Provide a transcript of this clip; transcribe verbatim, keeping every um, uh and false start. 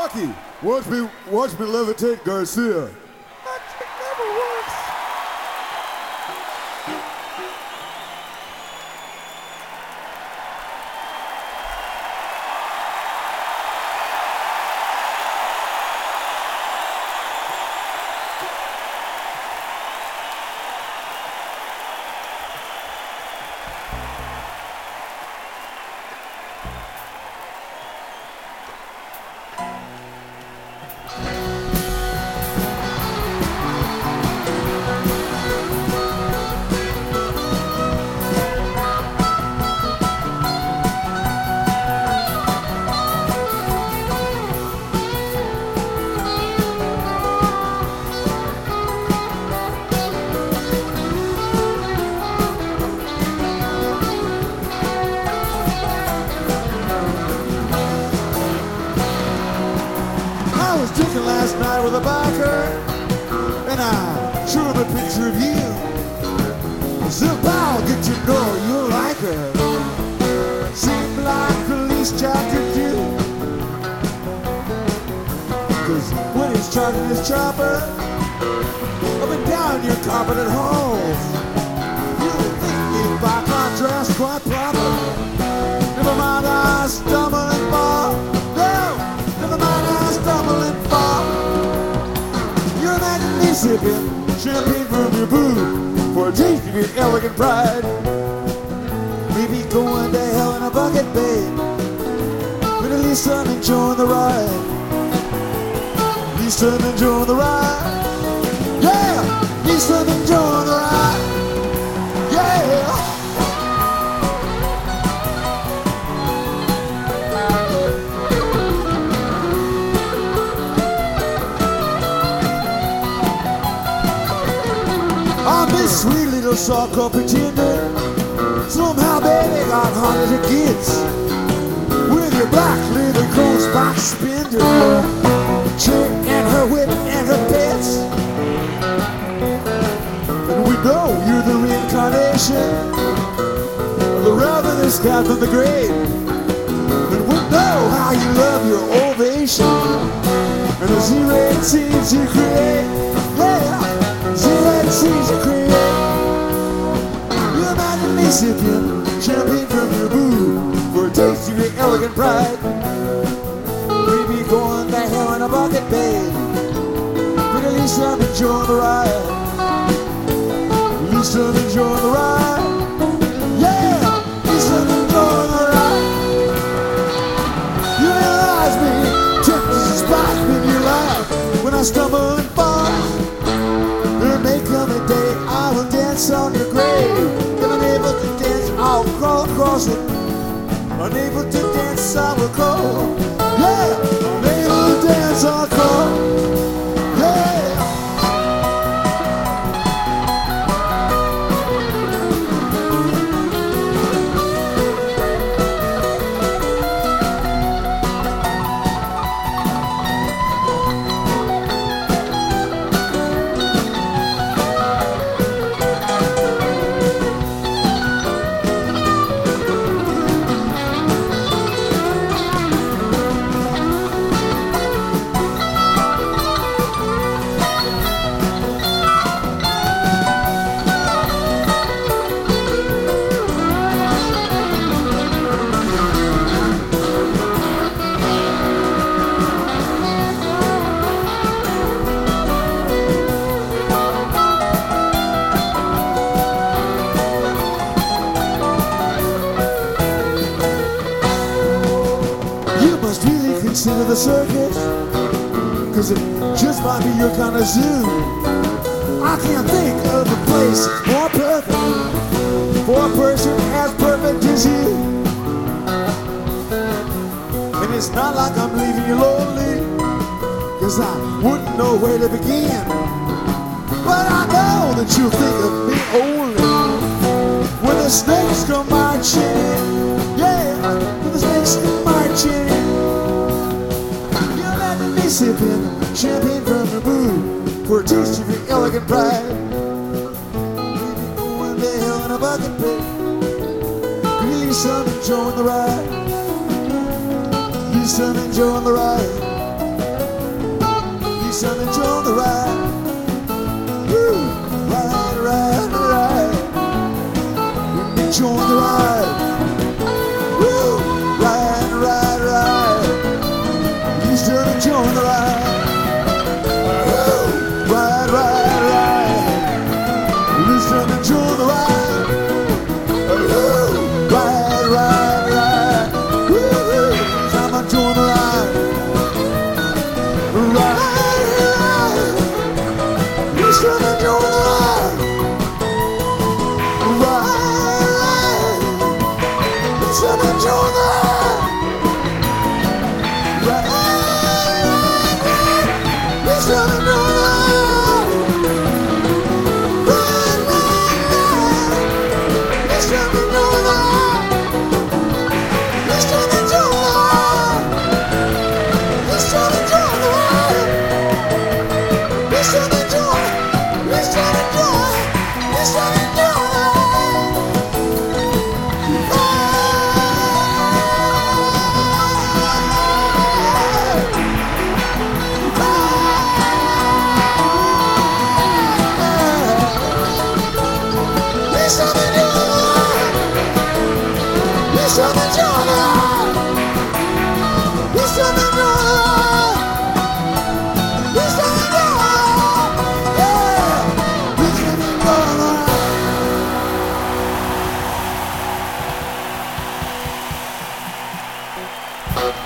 Rocky, watch me, watch me levitate Garcia. That trick never works. I was drinking last night with a biker, and I showed him a picture of you. I said, I'll get to know you like her. Seemed like police chapter two. Cause when he's charging his chopper up and down your carpeted halls, you think me by contrast quite proper. Never mind, I stumble and fall. Never mind, I stumble and fall. You're imagining me sipping champagne from your booth for a taste of your elegant pride. Maybe going to hell in a bucket, babe, but at least I'm enjoying the ride. At least I'm enjoying the ride. Yeah, at least I'm enjoying the ride. Yeah. I'm this sweet little so-called pretender. Somehow, baby, got hot as it gets. With your black leather coat box spender, chick and her whip and her pets. And we know you're the reincarnation of the rather this guy from the grave. And we know how you love your ovation and the Z-rated scenes you create. Yeah, Z-rated scenes you create. You imagine me sipping champagne from your booth for a taste of your elegant pride. We be going to hell in a bucket, babe, but at least I'm enjoying the ride. At least I'm enjoying the ride. Yeah, at least I'm enjoying the ride. You realize me, tempers and sparks in your life. When I stumble and fall, there may come a day I will dance on your grave. If I'm able to dance, I'll crawl across it. Unable to dance, I will crawl. Yeah, unable to dance, I'll crawl. Yeah. Consider the circus, cause it just might be your kind of zoo. I can't think of a place that's more perfect for a person as perfect as you. And it's not like I'm leaving you lonely, cause I wouldn't know where to begin. But I know that you'll think of me only when the snakes come marching in. Yeah, when the snakes come marching in. Sipping champagne from your booth for a taste of your elegant pride. Maybe going to hell in a bucket, babe. At least I'm enjoying the ride. At least I'm enjoying the ride. Listen and enjoy the ride. Woo! Ride, ride, ride. Enjoy the ride. Woo! Ride, ride, ride. Listen and enjoy the ride. Woo! Ride, ride, ride. Listen and enjoy the ride. Woo! Ride, ride, ride. Woo! Time to enjoy the ride. Ride, ride. Listen and enjoy the ride. Ride. Listen and enjoy the ride. Ride. Listen and enjoy the ride. Ride, ride, ride. Listen and enjoy the ride. Listen and enjoy the ride. Listen and enjoy the ride. Listen and